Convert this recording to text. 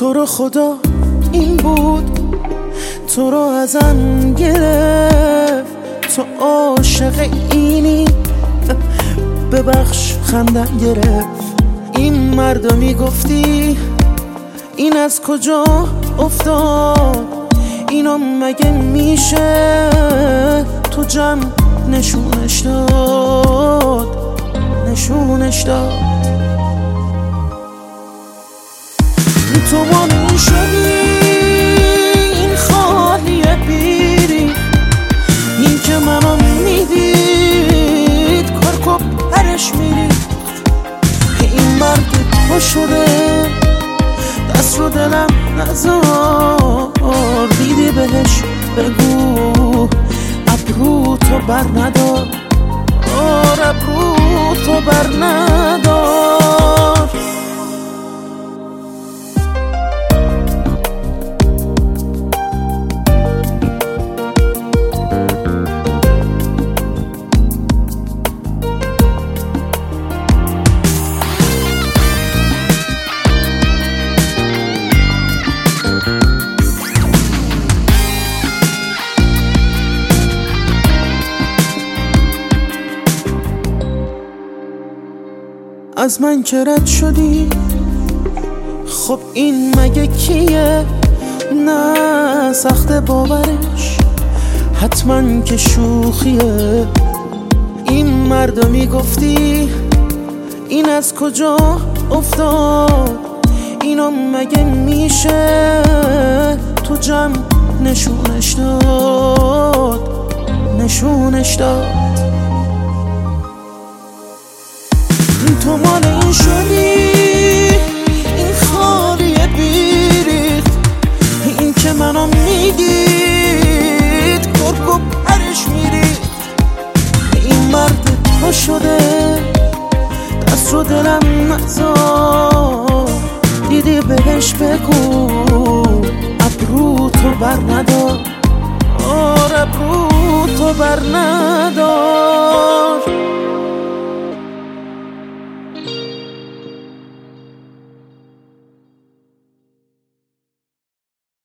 تو رو خدا این بود، تو رو ازم گرفت، تو عاشق اینی، ببخش خندم گرفت. این مردا میگفتی این از کجا افتاد، اینو مگه میشه تو جمع نشونش داد، نشونش داد. تو مانون شدی این خالیه بیری، این که منو میدید کارکو پرش میری. این مرد تو شده دست رو دلم نزار، دیدی بهش بگو ابرو تو بر ندار، ابرو تو بر ندار. از من که رد شدی، خب این مگه کیه؟ نه سخت باورش، حتما که شوخیه. این مردا میگفتی این از کجا افتاد، اینو مگه میشه تو جمع نشونش داد، نشونش داد. تو مال این شدی این خالیه بیریخت، این که منو میدید کرکو پرش میریخت. این مرد تو شده دست رو دلم نزار، دیدی بهش بگو ابرو تو بر ندار، ابرو تو بر ندار.